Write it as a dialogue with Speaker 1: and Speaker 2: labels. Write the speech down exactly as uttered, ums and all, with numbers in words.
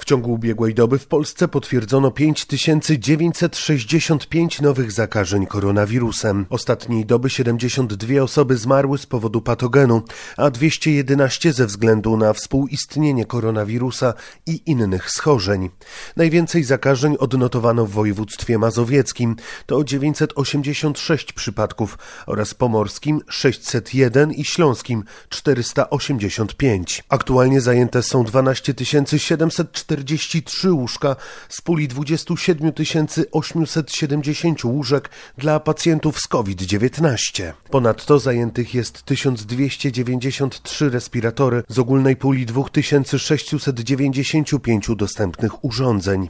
Speaker 1: ciągu ubiegłej doby w Polsce potwierdzono pięć tysięcy dziewięćset sześćdziesiąt pięć nowych zakażeń koronawirusem. Ostatniej doby siedemdziesiąt dwie osoby zmarły z powodu patogenu, a dwieście jedenaście ze względu na współistnienie koronawirusa i innych schorzeń. Najwięcej zakażeń odnotowano w województwie mazowieckim, to dziewięćset osiemdziesiąt sześć przypadków, oraz pomorskim sześćset jeden i śląskim czterysta osiemdziesiąt pięć. Aktualnie zajęte są dwanaście tysięcy siedemset czterdzieści trzy łóżka z puli dwadzieścia siedem tysięcy osiemset siedemdziesiąt łóżek dla pacjentów z COVID dziewiętnaście. Ponadto zajętych jest tysiąc dwieście dziewięćdziesiąt trzy respiratory z ogólnej puli dwa tysiące sześćset dziewięćdziesiąt pięć dostępnych urządzeń.